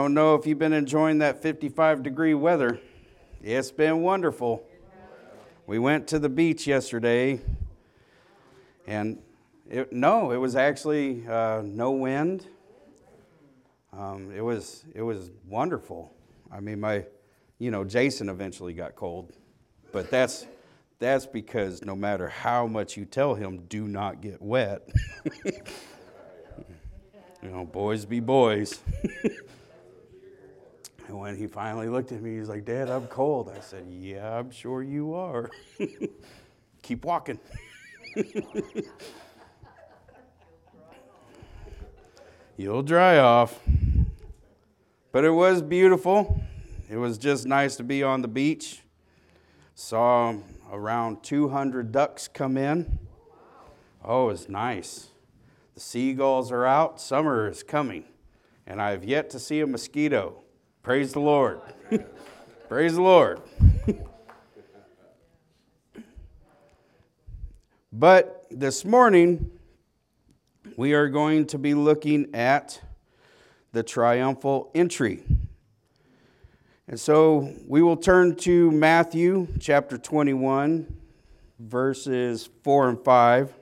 I don't know if you've been enjoying that 55-degree weather. It's been wonderful. We went to the beach yesterday, and it was actually no wind. It was wonderful. I mean, Jason eventually got cold, but that's because no matter how much you tell him, do not get wet. Boys be boys. And when he finally looked at me, he's like, "Dad, I'm cold." I said, "Yeah, I'm sure you are." Keep walking. You'll dry off. But it was beautiful. It was just nice to be on the beach. Saw around 200 ducks come in. Oh, it's nice. The seagulls are out. Summer is coming. And I have yet to see a mosquito. Praise the Lord. Praise the Lord. But this morning, we are going to be looking at the triumphal entry. And so we will turn to Matthew chapter 21, verses 4 and 5.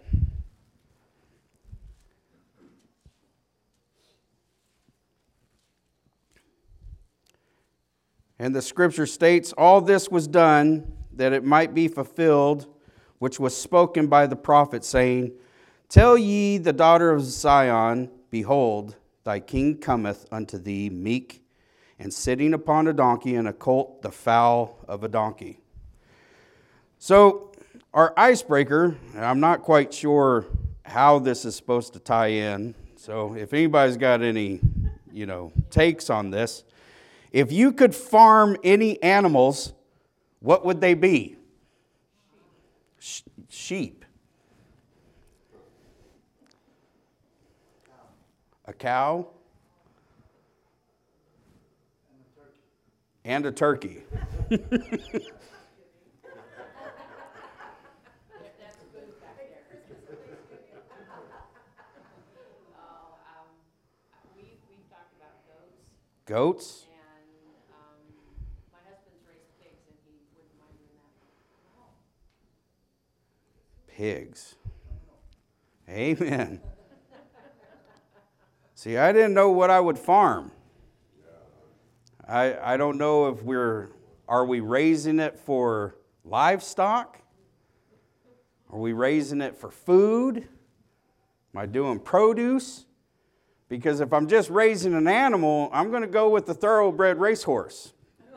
And the scripture states, "All this was done that it might be fulfilled, which was spoken by the prophet, saying, Tell ye the daughter of Zion, Behold, thy king cometh unto thee meek, and sitting upon a donkey, and a colt, the foal of a donkey." So our icebreaker, and I'm not quite sure how this is supposed to tie in, so if anybody's got any, takes on this, if you could farm any animals, what would they be? Sheep. A cow. And a turkey. Goats? My husband's raised pigs, and he wouldn't mind doing that. Pigs. Amen. See, I didn't know what I would farm. I don't know if are we raising it for livestock? Are we raising it for food? Am I doing produce? Because if I'm just raising an animal, I'm going to go with the thoroughbred racehorse.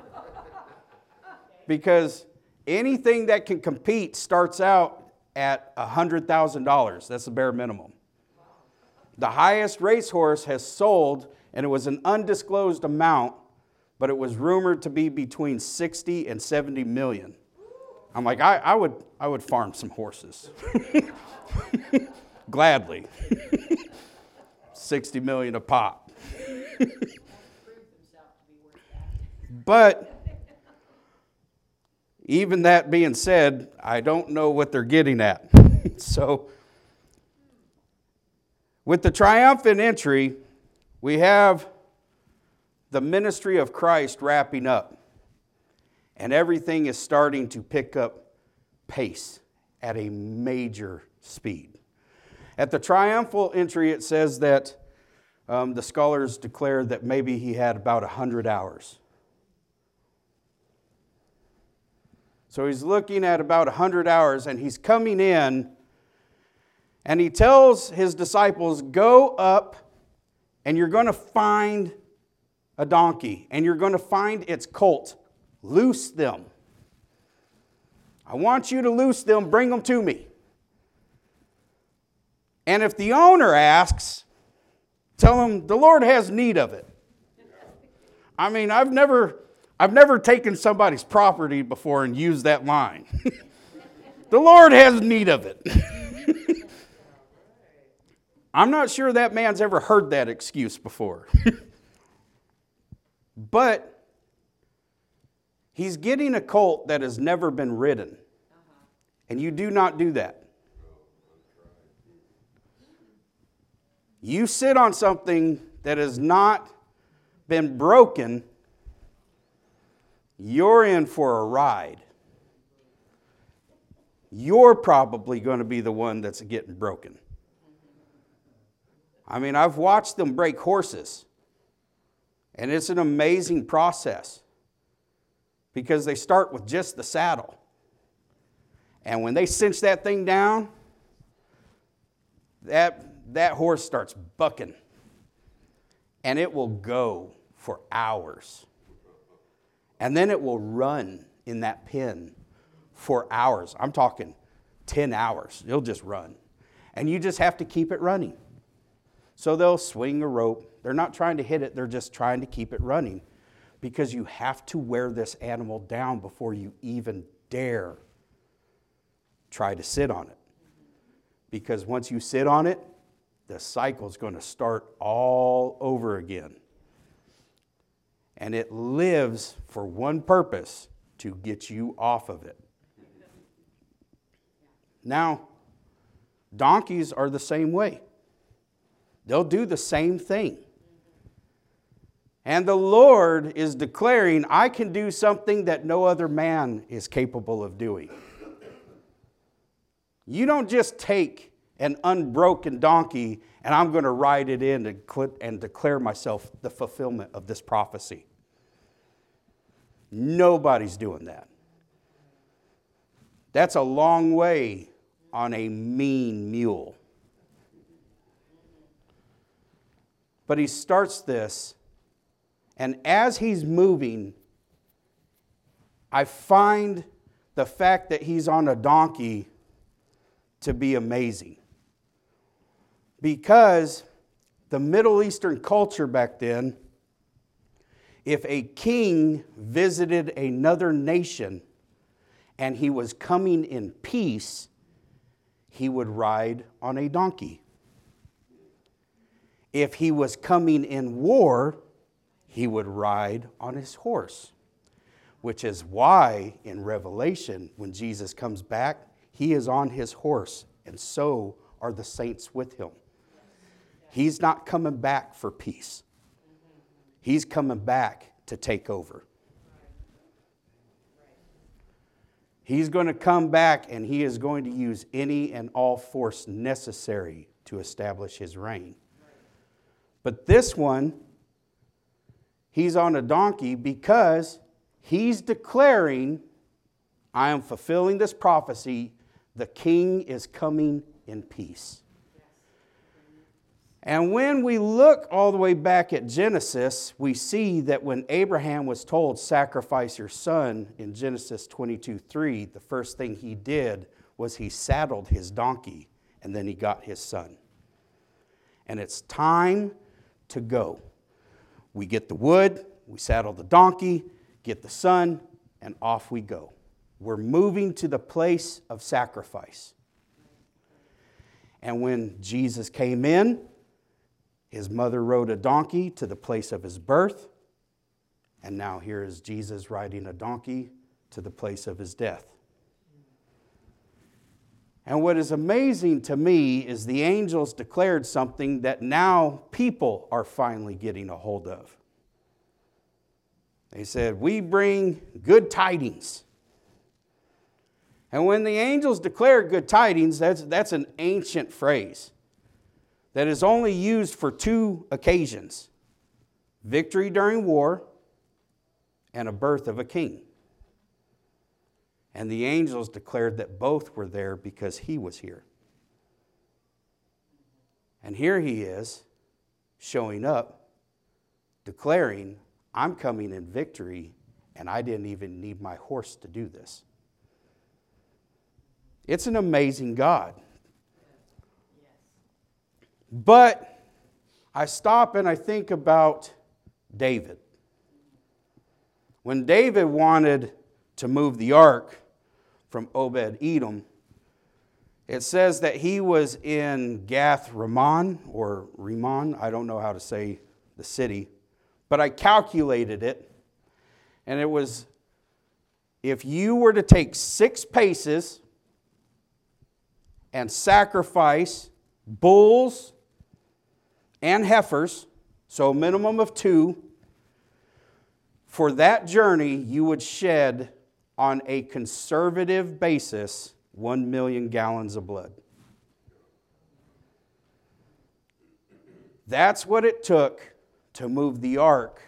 Because anything that can compete starts out at $100,000. That's the bare minimum. The highest racehorse has sold, and it was an undisclosed amount, but it was rumored to be between 60 and 70 million. I'm like, I would farm some horses. Gladly. 60 million a pop. But even that being said, I don't know what they're getting at. So with the triumphant entry, we have the ministry of Christ wrapping up. And everything is starting to pick up pace at a major speed. At the triumphal entry, it says that the scholars declare that maybe he had about 100 hours. So he's looking at about 100 hours, and he's coming in, and he tells his disciples, "Go up, and you're going to find a donkey, and you're going to find its colt. Loose them. I want you to loose them, bring them to me. And if the owner asks, tell him the Lord has need of it." I mean, I've never taken somebody's property before and used that line. The Lord has need of it. I'm not sure that man's ever heard that excuse before. But he's getting a colt that has never been ridden. And you do not do that. You sit on something that has not been broken, you're in for a ride. You're probably going to be the one that's getting broken. I mean, I've watched them break horses, and it's an amazing process because they start with just the saddle. And when they cinch that thing down, that horse starts bucking, and it will go for hours. And then it will run in that pen for hours. I'm talking 10 hours. It'll just run. And you just have to keep it running. So they'll swing a rope. They're not trying to hit it. They're just trying to keep it running. Because you have to wear this animal down before you even dare try to sit on it. Because once you sit on it, the cycle's going to start all over again. And it lives for one purpose, to get you off of it. Now, donkeys are the same way. They'll do the same thing. And the Lord is declaring, I can do something that no other man is capable of doing. You don't just take an unbroken donkey and I'm going to ride it in and declare myself the fulfillment of this prophecy. Nobody's doing that. That's a long way on a mean mule. But he starts this, and as he's moving, I find the fact that he's on a donkey to be amazing. Because the Middle Eastern culture back then, if a king visited another nation and he was coming in peace, he would ride on a donkey. If he was coming in war, he would ride on his horse. Which is why in Revelation, when Jesus comes back, he is on his horse, and so are the saints with him. He's not coming back for peace. He's coming back to take over. He's going to come back, and he is going to use any and all force necessary to establish his reign. But this one, he's on a donkey because he's declaring, I am fulfilling this prophecy. The king is coming in peace. And when we look all the way back at Genesis, we see that when Abraham was told, sacrifice your son in Genesis 22:3, the first thing he did was he saddled his donkey, and then he got his son. And it's time to go. We get the wood, we saddle the donkey, get the son, and off we go. We're moving to the place of sacrifice. And when Jesus came in, his mother rode a donkey to the place of his birth. And now here is Jesus riding a donkey to the place of his death. And what is amazing to me is the angels declared something that now people are finally getting a hold of. They said, we bring good tidings. And when the angels declare good tidings, that's an ancient phrase that is only used for two occasions: victory during war and a birth of a king. And the angels declared that both were there because he was here. And here he is showing up, declaring, I'm coming in victory, and I didn't even need my horse to do this. It's an amazing God. But I stop and I think about David. When David wanted to move the ark from Obed-Edom, it says that he was in Gath-Rimmon, or Rimmon, I don't know how to say the city, but I calculated it, and it was, if you were to take 6 paces and sacrifice bulls and heifers, so a minimum of 2, For that journey, you would shed, on a conservative basis, 1 million gallons of blood. That's what it took to move the ark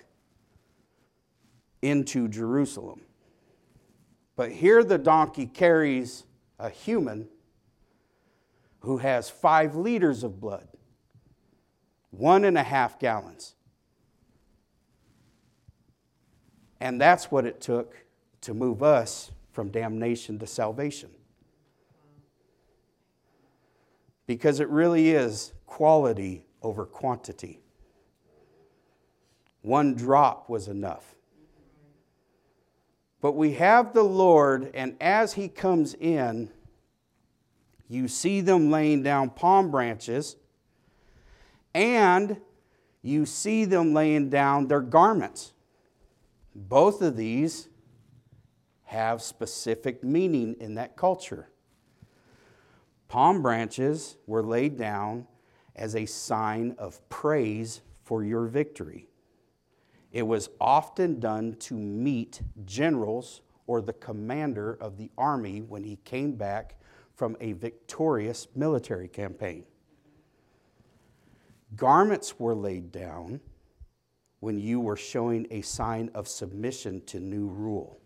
into Jerusalem. But here the donkey carries a human who has 5 liters of blood, 1.5 gallons. And that's what it took to move us from damnation to salvation. Because it really is quality over quantity. 1 drop was enough. But we have the Lord, and as He comes in, you see them laying down palm branches, and you see them laying down their garments. Both of these have specific meaning in that culture. Palm branches were laid down as a sign of praise for your victory. It was often done to meet generals or the commander of the army when he came back from a victorious military campaign. Garments were laid down when you were showing a sign of submission to new rule.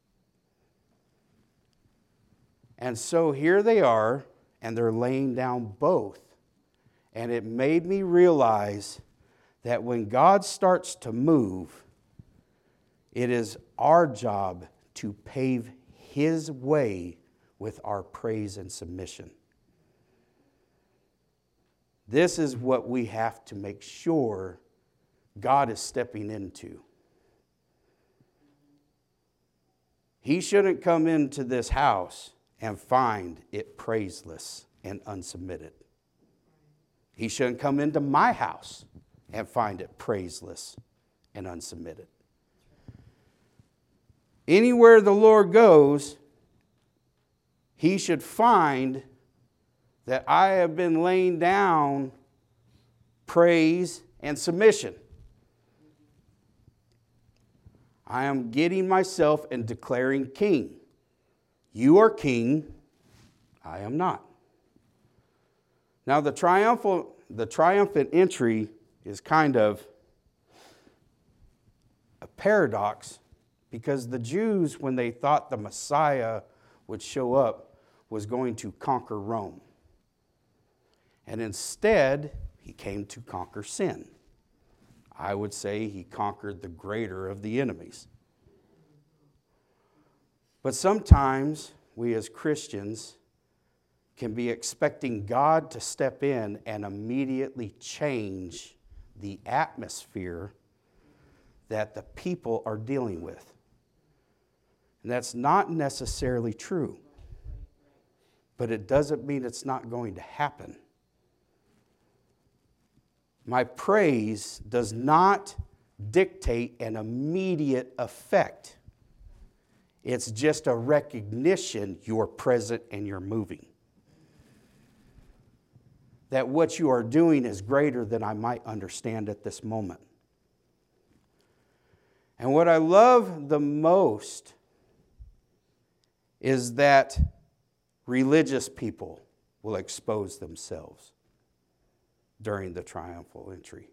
And so here they are, and they're laying down both. And it made me realize that when God starts to move, it is our job to pave His way with our praise and submission. This is what we have to make sure God is stepping into. He shouldn't come into this house and find it praiseless and unsubmitted. He shouldn't come into my house and find it praiseless and unsubmitted. Anywhere the Lord goes, He should find that I have been laying down praise and submission. I am getting myself and declaring king. You are king, I am not. Now the triumphant entry is kind of a paradox, because the Jews, when they thought the Messiah would show up, was going to conquer Rome. And instead, He came to conquer sin. I would say He conquered the greater of the enemies. But sometimes we as Christians can be expecting God to step in and immediately change the atmosphere that the people are dealing with. And that's not necessarily true. But it doesn't mean it's not going to happen. My praise does not dictate an immediate effect. It's just a recognition you're present and you're moving. That what you are doing is greater than I might understand at this moment. And what I love the most is that religious people will expose themselves during the triumphal entry.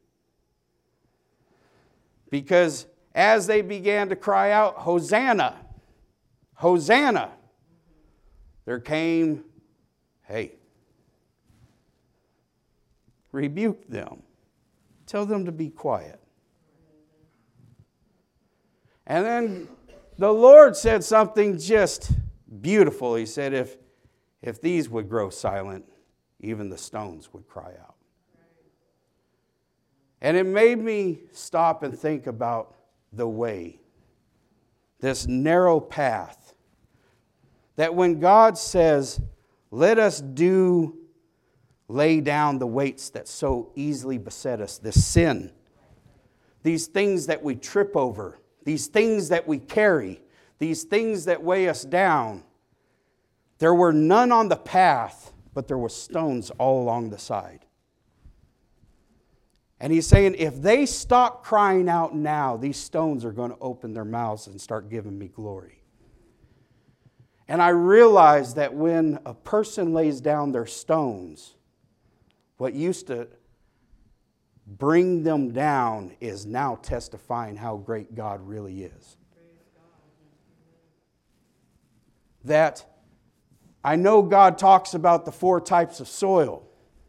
Because as they began to cry out, Hosanna, Hosanna, there came, hey, rebuke them. Tell them to be quiet. And then the Lord said something just beautiful. He said, if these would grow silent, even the stones would cry out. And it made me stop and think about the way, this narrow path, that when God says, let us lay down the weights that so easily beset us, this sin, these things that we trip over, these things that we carry, these things that weigh us down. There were none on the path, but there were stones all along the side. And he's saying, if they stop crying out now, these stones are going to open their mouths and start giving me glory. And I realize that when a person lays down their stones, what used to bring them down is now testifying how great God really is. That I know God talks about the 4 types of soil.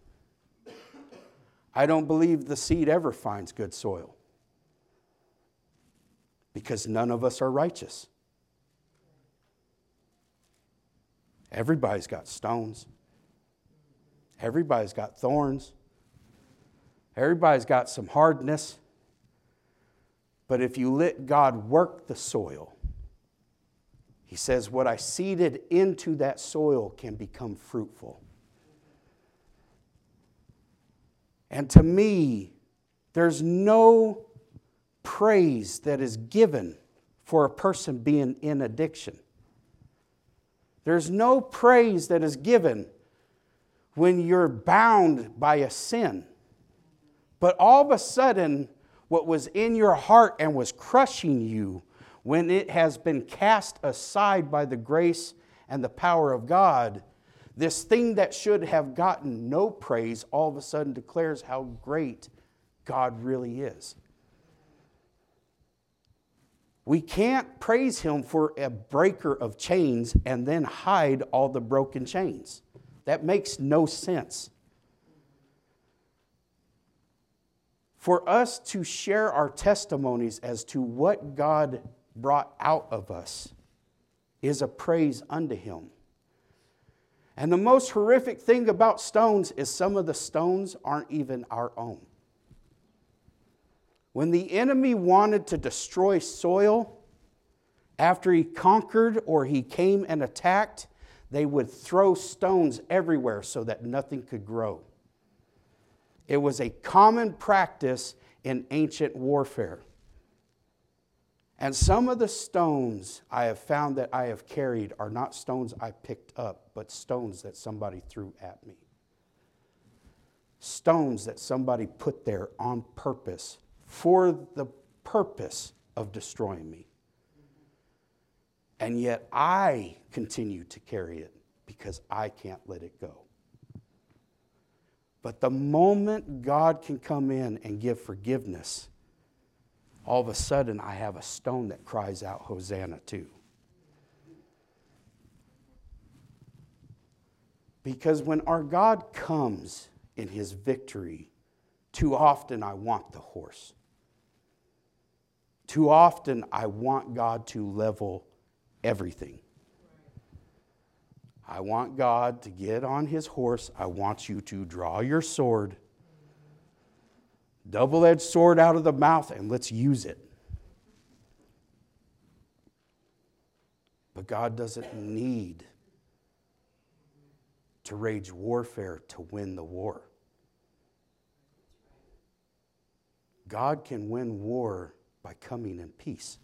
I don't believe the seed ever finds good soil, because none of us are righteous. Everybody's got stones. Everybody's got thorns. Everybody's got some hardness. But if you let God work the soil, he says, what I seeded into that soil can become fruitful. And to me, there's no praise that is given for a person being in addiction. There's no praise that is given when you're bound by a sin. But all of a sudden, what was in your heart and was crushing you, when it has been cast aside by the grace and the power of God, this thing that should have gotten no praise all of a sudden declares how great God really is. We can't praise Him for a breaker of chains and then hide all the broken chains. That makes no sense. For us to share our testimonies as to what God brought out of us is a praise unto Him. And the most horrific thing about stones is some of the stones aren't even our own. When the enemy wanted to destroy soil, after he conquered or he came and attacked, they would throw stones everywhere so that nothing could grow. It was a common practice in ancient warfare. And some of the stones I have found that I have carried are not stones I picked up, but stones that somebody threw at me. Stones that somebody put there on purpose, for the purpose of destroying me. And yet I continue to carry it because I can't let it go. But the moment God can come in and give forgiveness, all of a sudden I have a stone that cries out, Hosanna too. Because when our God comes in His victory, too often I want the horse. Too often I want God to level everything. I want God to get on His horse. I want you to draw your sword, double-edged sword out of the mouth, and let's use it. But God doesn't need to wage warfare to win the war. God can win war by coming in peace.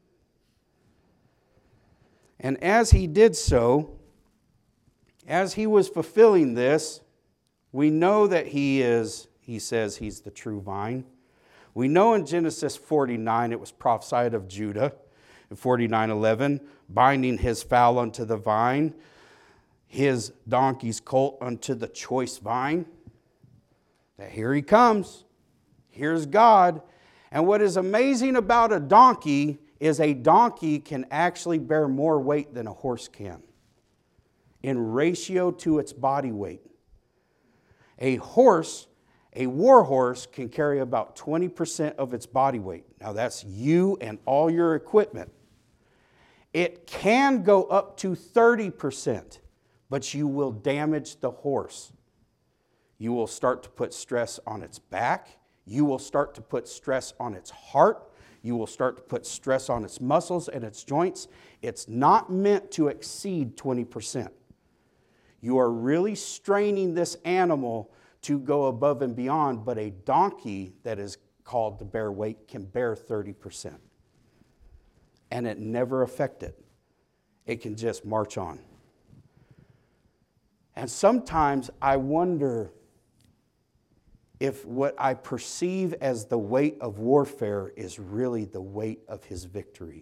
And as He did so, as He was fulfilling this, we know that He says He's the true vine. We know in Genesis 49 it was prophesied of Judah in 49:11, binding his foal unto the vine, his donkey's colt unto the choice vine. That here He comes. Here's God. And what is amazing about a donkey is a donkey can actually bear more weight than a horse can in ratio to its body weight. A horse, a war horse, can carry about 20% of its body weight. Now that's you and all your equipment. It can go up to 30%, but you will damage the horse. You will start to put stress on its back. You will start to put stress on its heart. You will start to put stress on its muscles and its joints. It's not meant to exceed 20%. You are really straining this animal to go above and beyond, but a donkey that is called to bear weight can bear 30%. And it never affects it. It can just march on. And sometimes I wonder, if what I perceive as the weight of warfare is really the weight of his victory.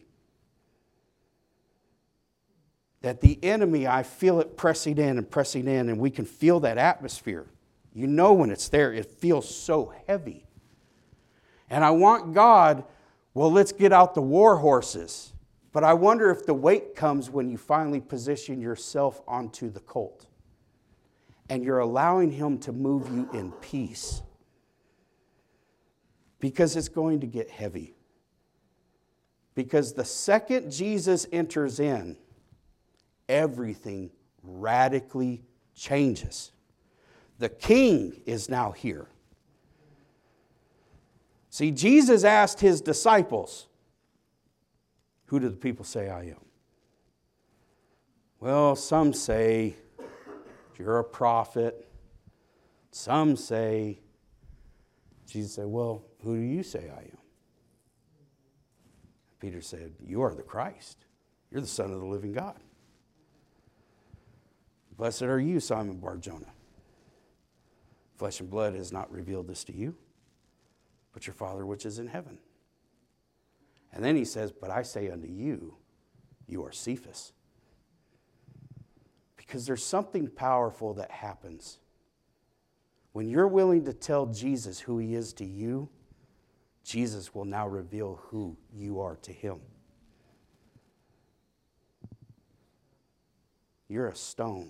That the enemy, I feel it pressing in, and we can feel that atmosphere. You know when it's there, it feels so heavy. And I want God, well, let's get out the war horses. But I wonder if the weight comes when you finally position yourself onto the colt. And you're allowing him to move you in peace. Because it's going to get heavy. Because the second Jesus enters in, everything radically changes. The king is now here. See, Jesus asked his disciples, who do the people say I am? Well, some say you're a prophet. Some say, Jesus said, well, who do you say I am? Peter said, you are the Christ. You're the Son of the living God. Blessed are you, Simon Bar-Jonah. Flesh and blood has not revealed this to you, but your Father which is in heaven. And then he says, but I say unto you, you are Cephas. Because there's something powerful that happens. When you're willing to tell Jesus who he is to you, Jesus will now reveal who you are to him. You're a stone.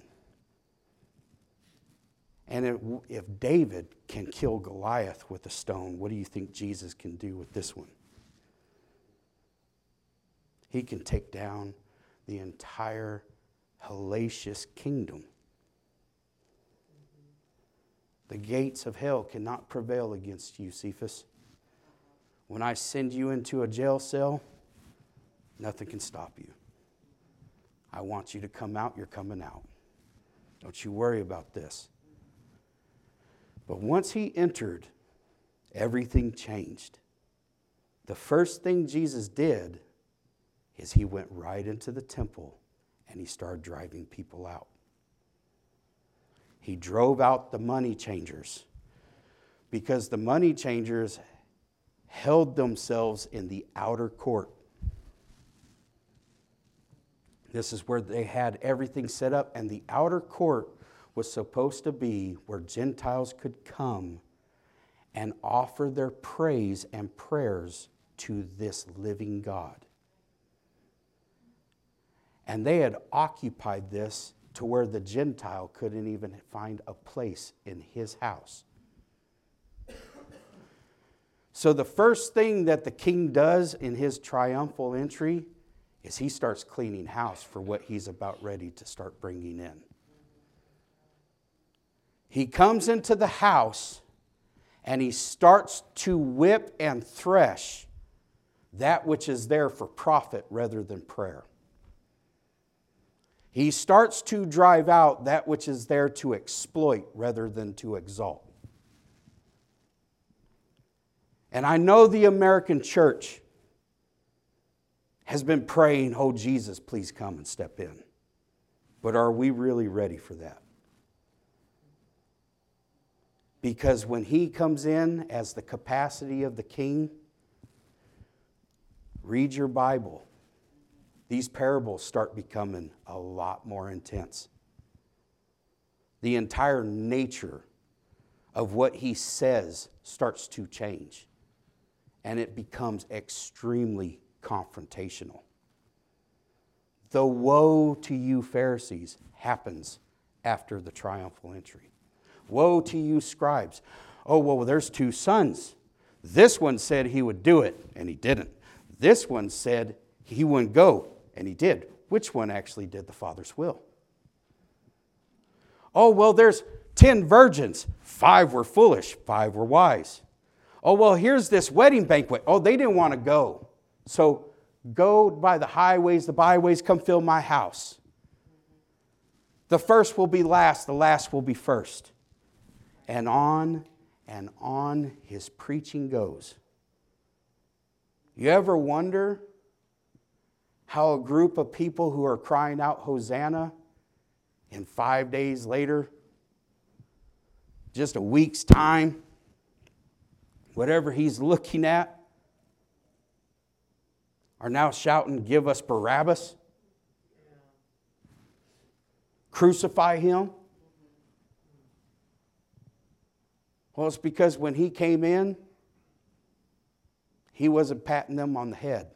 And if David can kill Goliath with a stone, what do you think Jesus can do with this one? He can take down the entire hellacious kingdom. The gates of hell cannot prevail against you, Cephas. When I send you into a jail cell, nothing can stop you. I want you to come out, you're coming out. Don't you worry about this. But once he entered, everything changed. The first thing Jesus did is he went right into the temple and he started driving people out. He drove out the money changers because the money changers held themselves in the outer court. This is where they had everything set up, and the outer court was supposed to be where Gentiles could come and offer their praise and prayers to this living God. And they had occupied this to where the Gentile couldn't even find a place in his house. So the first thing that the king does in his triumphal entry is he starts cleaning house for what he's about ready to start bringing in. He comes into the house and he starts to whip and thresh that which is there for profit rather than prayer. He starts to drive out that which is there to exploit rather than to exalt. And I know the American church has been praying, oh, Jesus, please come and step in. But are we really ready for that? Because when he comes in as the capacity of the king, read your Bible. These parables start becoming a lot more intense. The entire nature of what he says starts to change. And it becomes extremely confrontational. The woe to you, Pharisees, happens after the triumphal entry. Woe to you, scribes. Oh, well, there's two sons. This one said he would do it, and he didn't. This one said he wouldn't go, and he did. Which one actually did the Father's will? Oh, well, there's 10 virgins. 5 were foolish, 5 were wise. Oh, well, here's this wedding banquet. Oh, they didn't want to go. So go by the highways, the byways, come fill my house. The first will be last, the last will be first. And on his preaching goes. You ever wonder how a group of people who are crying out Hosanna, and 5 days later, just a week's time, whatever he's looking at, are now shouting, "Give us Barabbas. Crucify him." Well, it's because when he came in, he wasn't patting them on the head.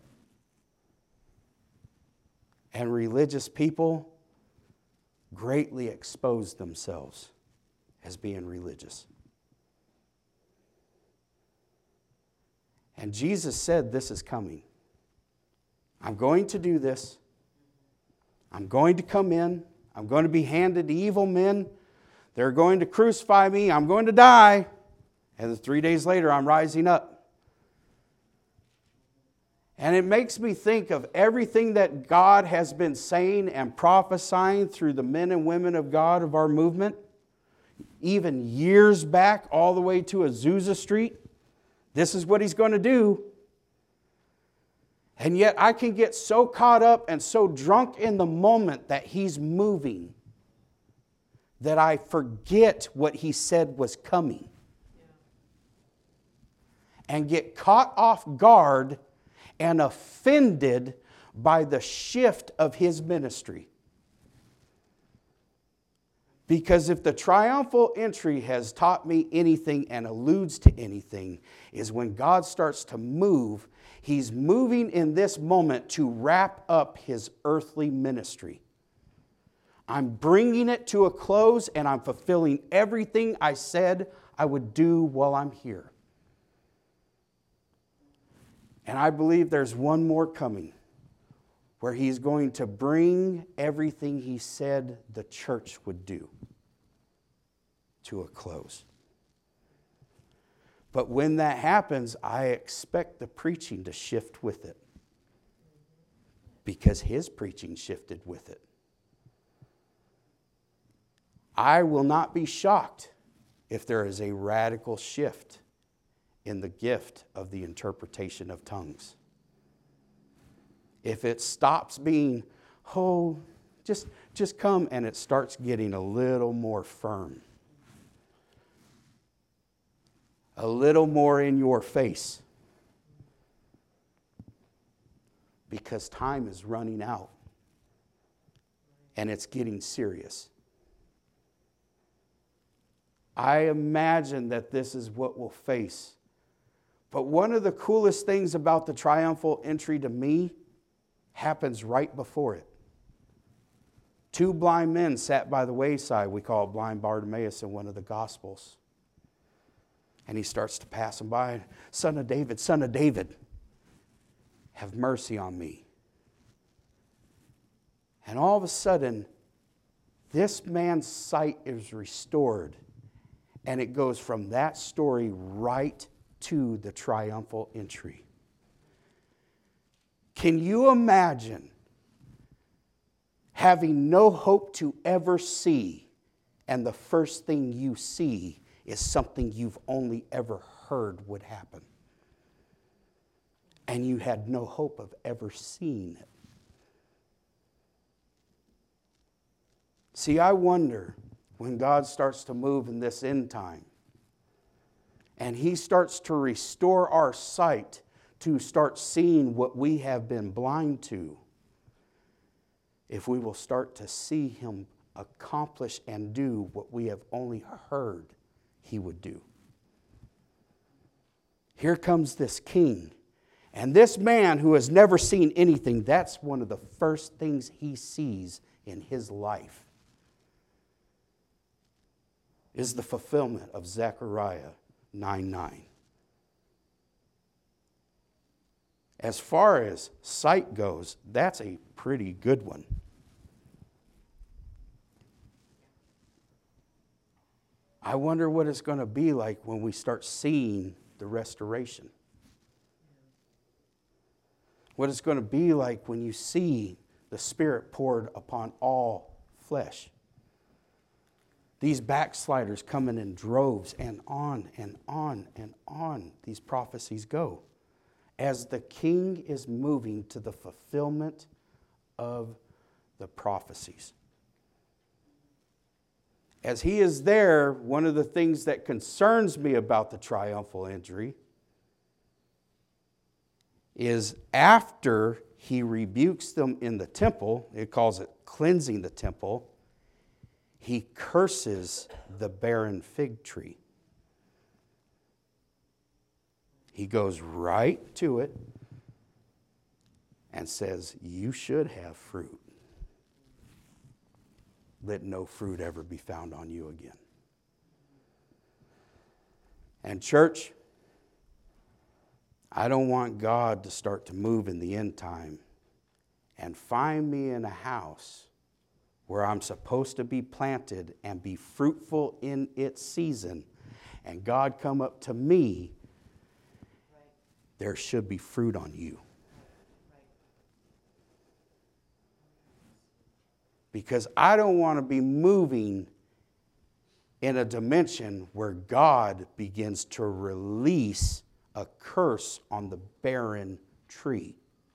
And religious people greatly exposed themselves as being religious. And Jesus said, "This is coming. I'm going to do this. I'm going to come in. I'm going to be handed to evil men. They're going to crucify me. I'm going to die. And then 3 days later, I'm rising up." And it makes me think of everything that God has been saying and prophesying through the men and women of God of our movement, even years back, all the way to Azusa Street. This is what he's going to do. And yet I can get so caught up and so drunk in the moment that he's moving that I forget what he said was coming. And get caught off guard and offended by the shift of his ministry. Because if the triumphal entry has taught me anything and alludes to anything, is when God starts to move, he's moving in this moment to wrap up his earthly ministry. I'm bringing it to a close and I'm fulfilling everything I said I would do while I'm here. And I believe there's one more coming where he's going to bring everything he said the church would do to a close. But when that happens, I expect the preaching to shift with it, because his preaching shifted with it. I will not be shocked if there is a radical shift in the gift of the interpretation of tongues. If it stops being, "Oh, just come," and it starts getting a little more firm, a little more in your face, because time is running out and it's getting serious. I imagine that this is what we'll face. But one of the coolest things about the triumphal entry to me happens right before it. 2 blind men sat by the wayside. We call it blind Bartimaeus in one of the Gospels. And he starts to pass them by. Son of David, have mercy on me." And all of a sudden, this man's sight is restored. And it goes from that story right to the triumphal entry. Can you imagine having no hope to ever see, and the first thing you see is something you've only ever heard would happen, and you had no hope of ever seeing it? See, I wonder when God starts to move in this end time, and he starts to restore our sight to start seeing what we have been blind to, if we will start to see him accomplish and do what we have only heard he would do. Here comes this king, and this man who has never seen anything, that's one of the first things he sees in his life, is the fulfillment of Zechariah 9:9. As far as sight goes, that's a pretty good one. I wonder what it's going to be like when we start seeing the restoration. What it's going to be like when you see the Spirit poured upon all flesh. These backsliders coming in droves, and on and on and on these prophecies go, as the king is moving to the fulfillment of the prophecies. As he is there, one of the things that concerns me about the triumphal entry is after he rebukes them in the temple, it calls it cleansing the temple, he curses the barren fig tree. He goes right to it and says, you should have fruit. Let no fruit ever be found on you again. And church, I don't want God to start to move in the end time and find me in a house where I'm supposed to be planted and be fruitful in its season, and God come up to me, there should be fruit on you. Because I don't want to be moving in a dimension where God begins to release a curse on the barren tree.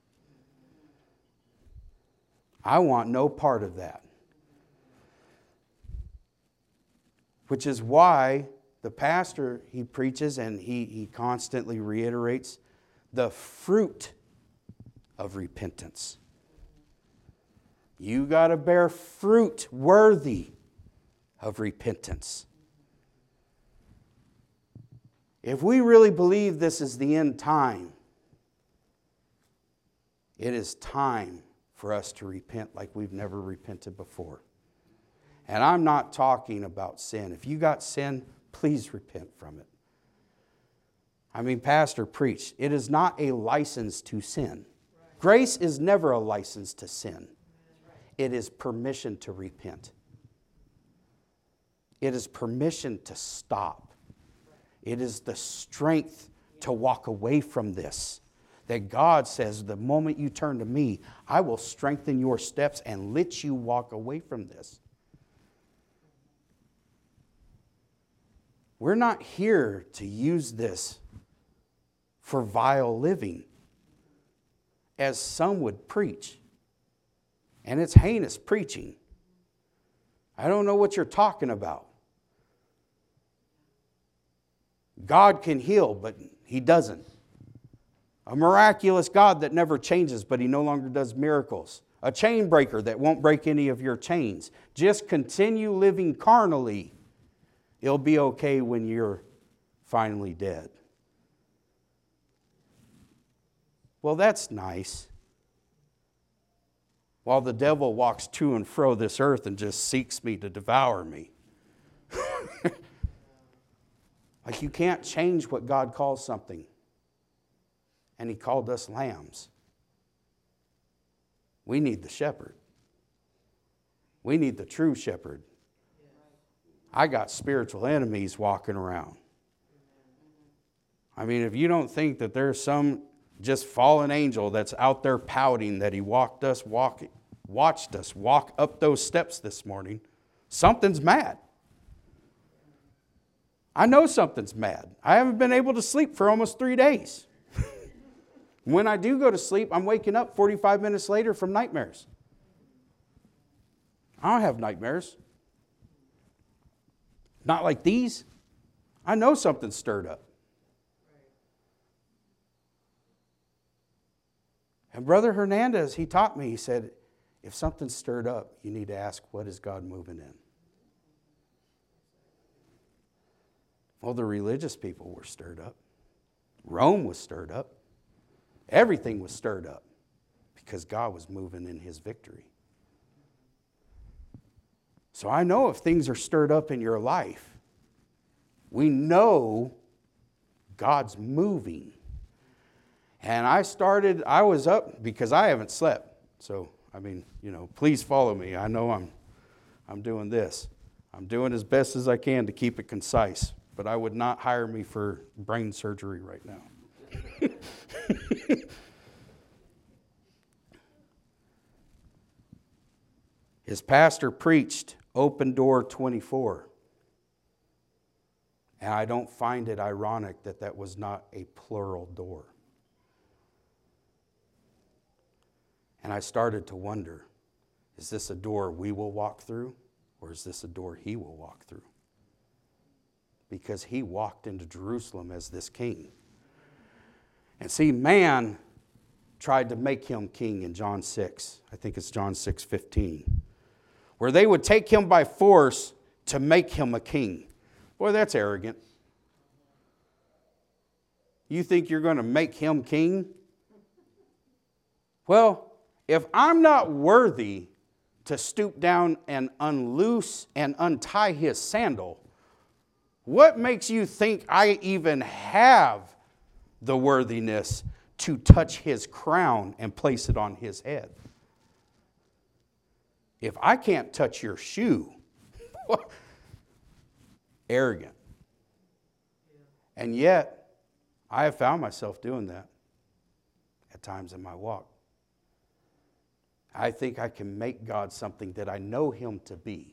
I want no part of that. Which is why the pastor, he preaches and he constantly reiterates the fruit of repentance. You got to bear fruit worthy of repentance. If we really believe this is the end time, it is time for us to repent like we've never repented before. And I'm not talking about sin. If you got sin, please repent from it. I mean, Pastor preached, it is not a license to sin. Grace is never a license to sin. It is permission to repent. It is permission to stop. It is the strength to walk away from this. That God says, the moment you turn to me, I will strengthen your steps and let you walk away from this. We're not here to use this for vile living, as some would preach. And it's heinous preaching. I don't know what you're talking about. God can heal, but He doesn't. A miraculous God that never changes, but He no longer does miracles. A chain breaker that won't break any of your chains. Just continue living carnally. It'll be okay when you're finally dead. Well, that's nice. While the devil walks to and fro this earth and just seeks me to devour me. Like, you can't change what God calls something. And He called us lambs. We need the shepherd. We need the true shepherd. I got spiritual enemies walking around. I mean, if you don't think that there's some just fallen angel that's out there pouting that he watched us walk up those steps this morning, something's mad. I know something's mad. I haven't been able to sleep for almost 3 days. When I do go to sleep, I'm waking up 45 minutes later from nightmares. I don't have nightmares. Not like these. I know something's stirred up. And Brother Hernandez, he taught me, he said, if something's stirred up, you need to ask, what is God moving in? Well, the religious people were stirred up. Rome was stirred up. Everything was stirred up because God was moving in His victory. So I know if things are stirred up in your life, we know God's moving. And I was up because I haven't slept. So, I mean, please follow me. I know I'm doing this. I'm doing as best as I can to keep it concise. But I would not hire me for brain surgery right now. His pastor preached Open Door 24. And I don't find it ironic that that was not a plural door. And I started to wonder, is this a door we will walk through, or is this a door He will walk through? Because He walked into Jerusalem as this king. And see, man tried to make him king in John 6. I think it's John 6:15. Where they would take him by force to make him a king. Boy, that's arrogant. You think you're going to make him king? Well, if I'm not worthy to stoop down and unloose and untie his sandal, what makes you think I even have the worthiness to touch his crown and place it on his head? If I can't touch your shoe, arrogant. And yet, I have found myself doing that at times in my walk. I think I can make God something that I know him to be,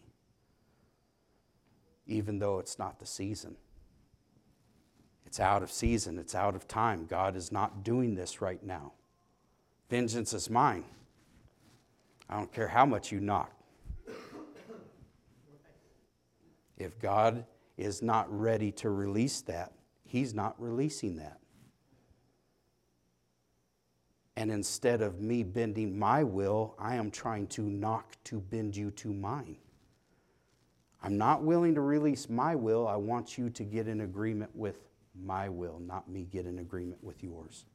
even though it's not the season. It's out of season. It's out of time. God is not doing this right now. Vengeance is mine. I don't care how much you knock. If God is not ready to release that, he's not releasing that. And instead of me bending my will, I am trying to knock to bend you to mine. I'm not willing to release my will. I want you to get in agreement with my will, not me get in agreement with yours.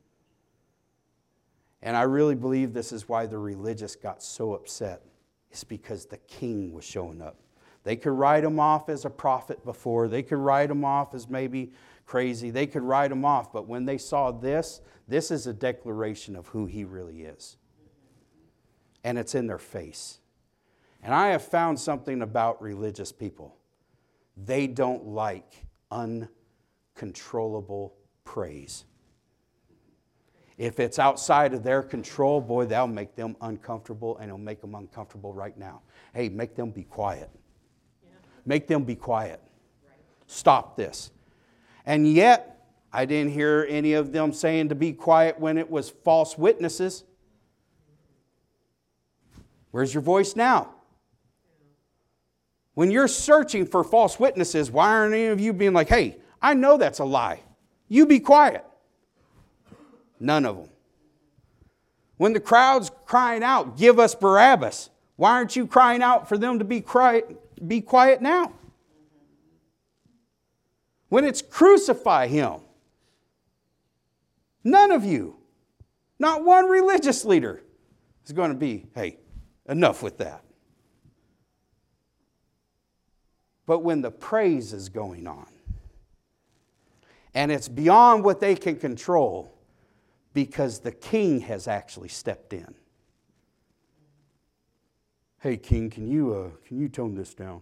And I really believe this is why the religious got so upset. It's because the king was showing up. They could write him off as a prophet before. They could write him off as maybe crazy. They could write him off. But when they saw this is a declaration of who he really is. And it's in their face. And I have found something about religious people. They don't like uncontrollable praise. If it's outside of their control, boy, that'll make them uncomfortable, and it'll make them uncomfortable right now. Hey, make them be quiet. Make them be quiet. Stop this. And yet, I didn't hear any of them saying to be quiet when it was false witnesses. Where's your voice now? When you're searching for false witnesses, why aren't any of you being like, hey, I know that's a lie. You be quiet. None of them. When the crowd's crying out, give us Barabbas, why aren't you crying out for them to be quiet now? When it's crucify him, none of you, not one religious leader, is going to be, hey, enough with that. But when the praise is going on, and it's beyond what they can control, because the king has actually stepped in. Hey, king, can you tone this down?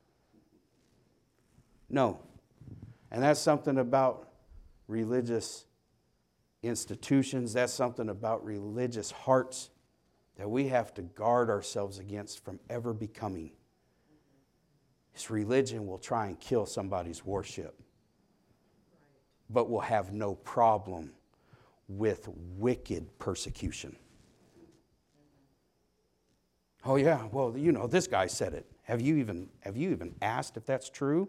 No. And that's something about religious institutions. That's something about religious hearts that we have to guard ourselves against from ever becoming. This religion will try and kill somebody's worship, but will have no problem with wicked persecution. Oh yeah, well, this guy said it. Have you even asked if that's true?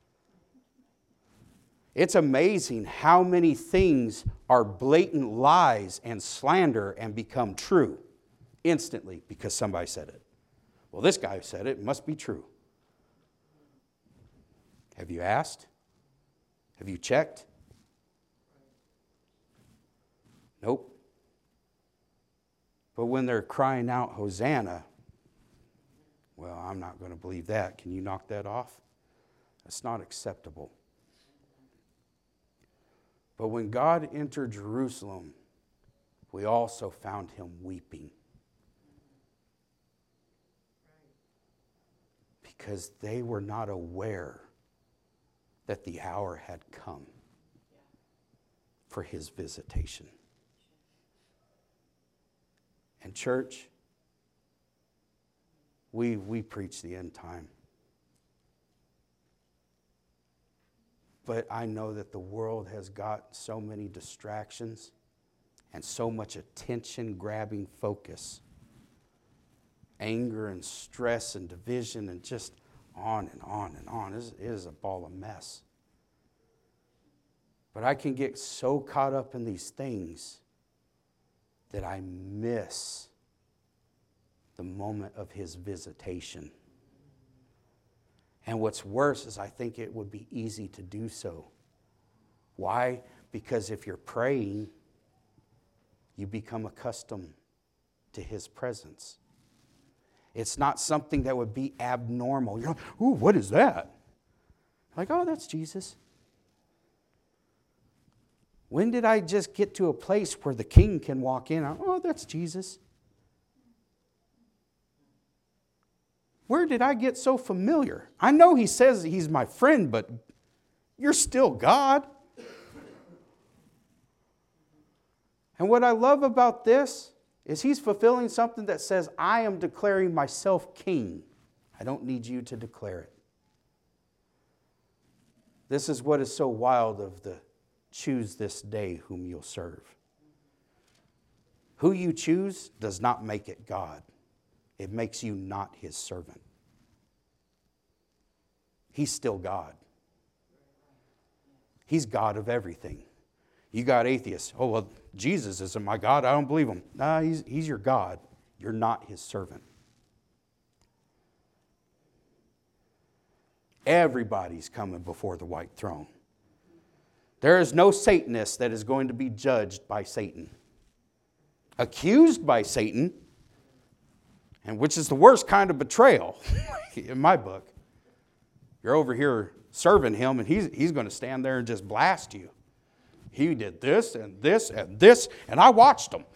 It's amazing how many things are blatant lies and slander and become true instantly because somebody said it. Well, this guy said it must be true. Have you asked? Have you checked? Nope. But when they're crying out, Hosanna, well, I'm not going to believe that. Can you knock that off? That's not acceptable. But when God entered Jerusalem, we also found him weeping. Because they were not aware that the hour had come for his visitation. And church, we preach the end time. But I know that the world has got so many distractions and so much attention-grabbing focus. Anger and stress and division and just on and on and on. It is a ball of mess. But I can get so caught up in these things that I miss the moment of his visitation. And what's worse is I think it would be easy to do so. Why? Because if you're praying, you become accustomed to his presence. It's not something that would be abnormal. You're like, ooh, what is that? Like, oh, that's Jesus. When did I just get to a place where the king can walk in? Oh, that's Jesus. Where did I get so familiar? I know he says he's my friend, but you're still God. And what I love about this is he's fulfilling something that says, I am declaring myself king. I don't need you to declare it. This is what is so wild of the choose this day whom you'll serve. Who you choose does not make it God. It makes you not his servant. He's still God. He's God of everything. You got atheists. Oh, well, Jesus isn't my God. I don't believe him. Nah, he's your God. You're not his servant. Everybody's coming before the white throne. There is no Satanist that is going to be judged by Satan. Accused by Satan, and which is the worst kind of betrayal in my book. You're over here serving him, and he's going to stand there and just blast you. He did this and this and this, and I watched him.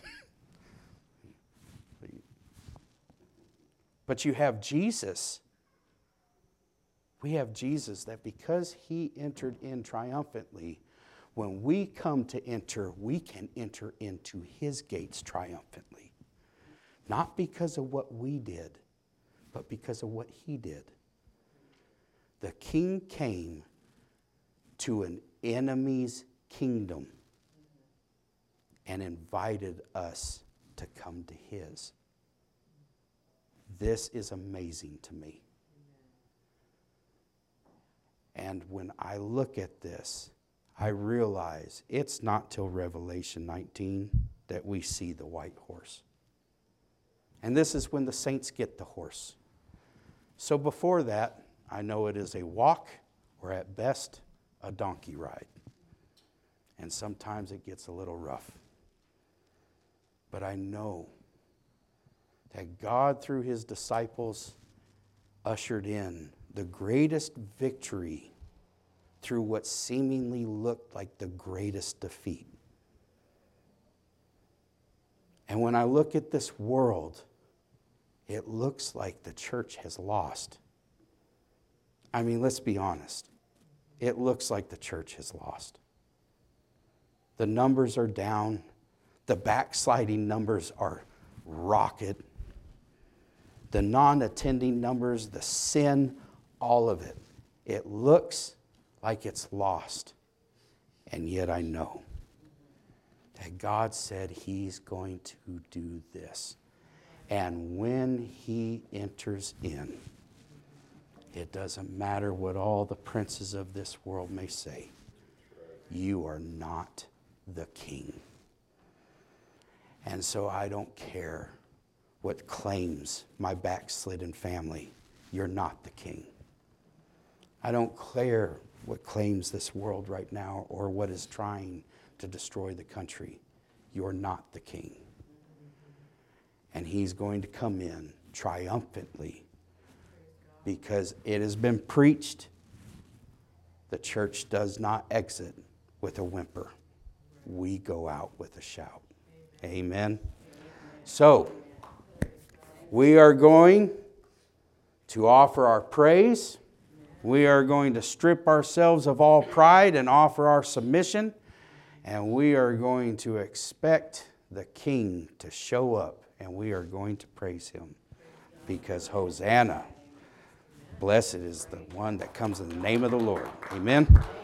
But you have Jesus. We have Jesus that because he entered in triumphantly, when we come to enter, we can enter into his gates triumphantly. Not because of what we did, but because of what he did. The king came to an enemy's kingdom and invited us to come to his. This is amazing to me. And when I look at this, I realize it's not till Revelation 19 that we see the white horse. And this is when the saints get the horse. So before that, I know it is a walk or at best a donkey ride. And sometimes it gets a little rough. But I know that God, through his disciples, ushered in the greatest victory through what seemingly looked like the greatest defeat. And when I look at this world, it looks like the church has lost. I mean, let's be honest. It looks like the church has lost. The numbers are down. The backsliding numbers are rocket. The non-attending numbers, the sin, all of it. It looks like it's lost. And yet I know that God said he's going to do this. And when he enters in, it doesn't matter what all the princes of this world may say. You are not the king. And so I don't care what claims my backslidden family. You're not the king. I don't care what claims this world right now or what is trying to destroy the country. You're not the king. And he's going to come in triumphantly because it has been preached. The church does not exit with a whimper. We go out with a shout. Amen. So, we are going to offer our praise. We are going to strip ourselves of all pride and offer our submission. And we are going to expect the King to show up. And we are going to praise him. Because Hosanna, blessed is the one that comes in the name of the Lord. Amen.